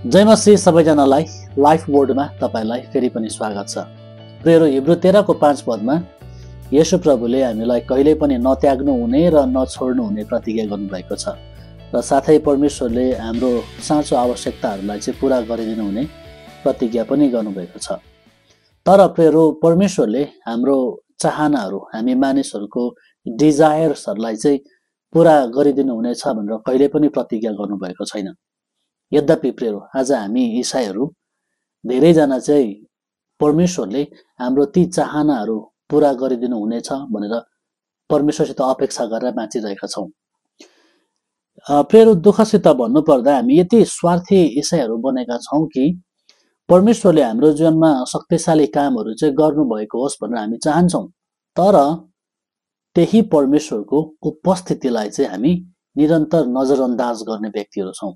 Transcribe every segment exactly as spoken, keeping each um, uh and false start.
जय मसीह सबैजनालाई लाइफ बोर्डमा तपाईलाई फेरि पनि स्वागत छ। प्रेरो हिब्रू तेह्र को पाँच पदमा येशू प्रभुले हामीलाई कहिल्यै पनि नत्याग्नु हुने र नछोड्नु हुने प्रतिज्ञा गर्नुभएको छ र साथै परमेश्वरले हाम्रो साँचो आवश्यकताहरूलाई चाहिँ पूरा गरिदिनु हुने प्रतिज्ञा पनि गर्नुभएको छ। तर प्रेरो परमेश्वरले हाम्रो चाहनाहरू, हामी मानिसहरूको डिजायर्सहरूलाई चाहिँ पूरा गरिदिनु हुनेछ भनेर कहिल्यै पनि प्रतिज्ञा गर्नुभएको छैन। यद्यपि प्रेरो आज हामी ईसाईहरू धेरैजना चाहिँ परमेश्वरले हाम्रो ती चाहनाहरू पूरा गरिदिनु हुनेछ भनेर परमेश्वरसित अपेक्षा गरेर बाँचिरहेका छौँ। प्रेरो दुःखसित भन्नुपर्दा हामी यति स्वार्थी ईसाईहरू बनेका छौँ कि परमेश्वरले हाम्रो जीवनमा शक्तिशाली कामहरू चाहिँ गर्नुभएको होस् भनेर हामी चाहन्छौँ, तर त्यही परमेश्वरको उपस्थितिलाई चाहिँ हामी निरन्तर नजरअन्दाज गर्ने व्यक्तिहरू छौँ।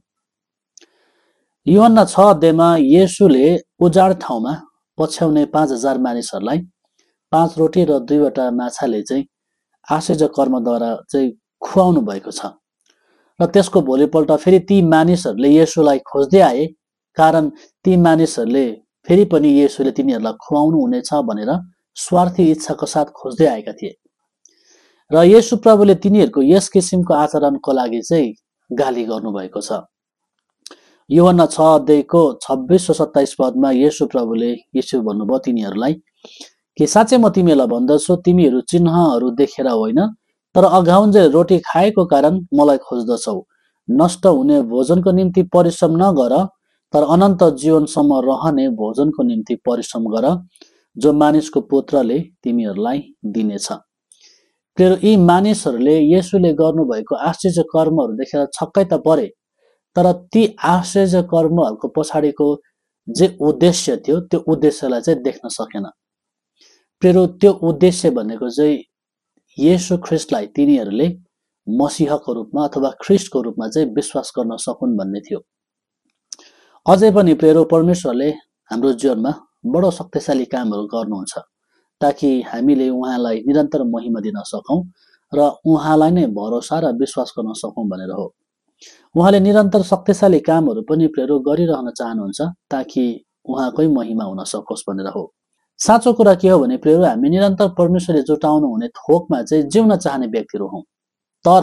यूहन्ना छ अध्यायमा येशूले उजाड ठाउँमा पछ्याउने पाँच हजार मानिसहरूलाई पाँच रोटी र दुईवटा माछाले चाहिँ आश्चर्य कर्मद्वारा चाहिँ खुवाउनु भएको छ र त्यसको भोलिपल्ट फेरि ती मानिसहरूले येशूलाई खोज्दै आए, कारण ती मानिसहरूले फेरि पनि येशूले तिनीहरूलाई खुवाउनु हुनेछ भनेर स्वार्थी इच्छाको साथ खोज्दै आएका थिए र येशू प्रभुले तिनीहरूको यस किसिमको आचरणको लागि चाहिँ गाली गर्नुभएको छ। यूहन्ना छ अध्यायको छब्बीस र सत्ताइस पदमा येशू प्रभुले येशू भन्नुभयो तिनीहरूलाई कि साँच्चै म तिमीहरूलाई भन्दछु, तिमीहरू चिन्हहरू देखेर होइन तर अघाउन्जेल रोटी खाएको कारण मलाई खोज्दछौ। नष्ट हुने भोजनको निम्ति परिश्रम नगर, तर अनन्त जीवनसम्म रहने भोजनको निम्ति परिश्रम गर, जो मानिसको पुत्रले तिमीहरूलाई दिनेछ। यी मानिसहरूले येशूले गर्नुभएको आश्चर्य कर्महरू देखेर छक्कै त परे, तर ती आश्चर्य कर्महरूको पछाडिको जे उद्देश्य थियो त्यो उद्देश्यलाई चाहिँ देख्न सकेन। प्रेरो त्यो उद्देश्य भनेको चाहिँ येशू ख्रिस्टलाई तिनीहरूले मसीहको रूपमा अथवा ख्रिस्टको रूपमा चाहिँ विश्वास गर्न सकुन् भन्ने थियो। अझै पनि प्रेरो परमेश्वरले हाम्रो जीवनमा बडो शक्तिशाली कामहरू गर्नुहुन्छ ताकि हामीले उहाँलाई निरन्तर महिमा दिन सकौँ र उहाँलाई नै भरोसा र विश्वास गर्न सकौँ भनेर हो। उहाँले निरन्तर शक्तिशाली कामहरू पनि प्रेरो गरिरहन चाहनुहुन्छ ताकि उहाँकै महिमा हुन सकोस् भनेर हो। साँचो कुरा के हो भने प्रेरो हामी निरन्तर परमेश्वरले जुटाउनु हुने थोकमा चाहिँ जिउन चाहने व्यक्तिहरू हौँ, तर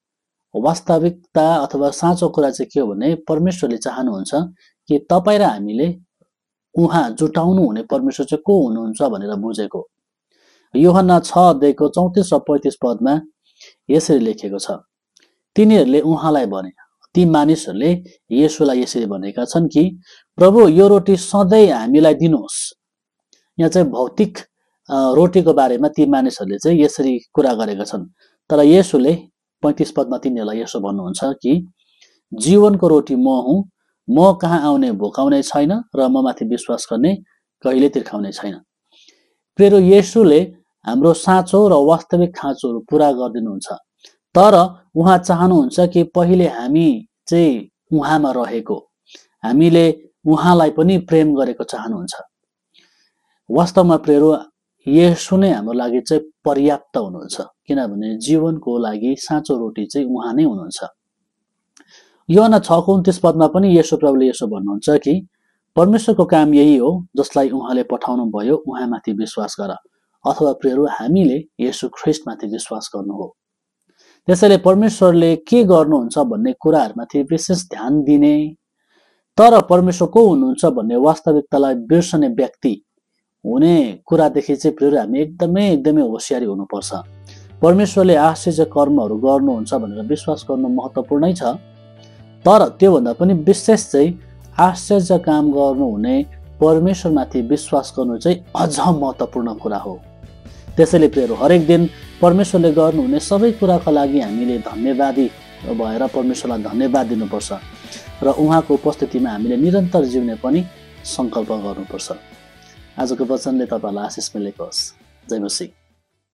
वास्तविकता अथवा साँचो कुरा चाहिँ के हो भने परमेश्वरले चाहनुहुन्छ कि तपाईँ र हामीले उहाँ जुटाउनु हुने परमेश्वर चाहिँ को हुनुहुन्छ भनेर बुझेको। यूहन्ना छ अध्यायको चौतिस र पैँतिस पदमा यसरी लेखेको छ, तिनीहरूले उहाँलाई भने, ती मानिसहरूले येशूलाई यसरी भनेका छन् कि प्रभु यो रोटी सधैँ हामीलाई दिनुहोस्। यहाँ चाहिँ भौतिक रोटीको बारेमा ती मानिसहरूले चाहिँ यसरी कुरा गरेका छन्, तर येशूले पैँतिस पदमा तिनीहरूलाई यसो भन्नुहुन्छ कि जीवनको रोटी म हुँ, म कहाँ आउने भोकाउने छैन र म माथि विश्वास गर्ने कहिले तिर्खाउने छैन। प्रेरो येशूले हाम्रो साँचो र वास्तविक खाँचोहरू पुरा गरिदिनुहुन्छ, तर उहाँ चाहनुहुन्छ कि पहिले हामी चाहिँ उहाँमा रहेको, हामीले उहाँलाई पनि प्रेम गरेको चाहनुहुन्छ। वास्तवमा प्रेरो येशू नै हाम्रो लागि चाहिँ पर्याप्त हुनुहुन्छ, किनभने जीवनको लागि साँचो रोटी चाहिँ उहाँ नै हुनुहुन्छ। यूहन्ना छ को उन्तिस पदमा पनि येशू प्रभुले यसो भन्नुहुन्छ कि परमेश्वरको काम यही हो, जसलाई उहाँले पठाउनु भयो उहाँमाथि विश्वास गर, अथवा प्रेरो हामीले येशू ख्रिस्टमाथि विश्वास गर्नु हो। त्यसैले परमेश्वरले के गर्नुहुन्छ भन्ने कुराहरूमाथि विशेष ध्यान दिने, तर परमेश्वर को हुनुहुन्छ भन्ने वास्तविकतालाई बिर्सने व्यक्ति हुने कुरादेखि चाहिँ प्रेरो हामी एकदमै एकदमै होसियारी हुनुपर्छ। परमेश्वरले आश्चर्य कर्महरू गर्नुहुन्छ भनेर विश्वास गर्नु महत्त्वपूर्णै छ, तर त्योभन्दा पनि विशेष चाहिँ आश्चर्य काम गर्नुहुने परमेश्वरमाथि विश्वास गर्नु चाहिँ अझ महत्त्वपूर्ण कुरा हो। त्यसैले प्रेरो हरेक दिन परमेश्वरले गर्नुहुने सबै कुराको लागि हामीले धन्यवादी भएर परमेश्वरलाई धन्यवाद दिनुपर्छ र उहाँको उपस्थितिमा हामीले निरन्तर जिउने पनि सङ्कल्प गर्नुपर्छ। आजको वचनले तपाईँलाई आशिष मिलेको होस्। जय मसीह।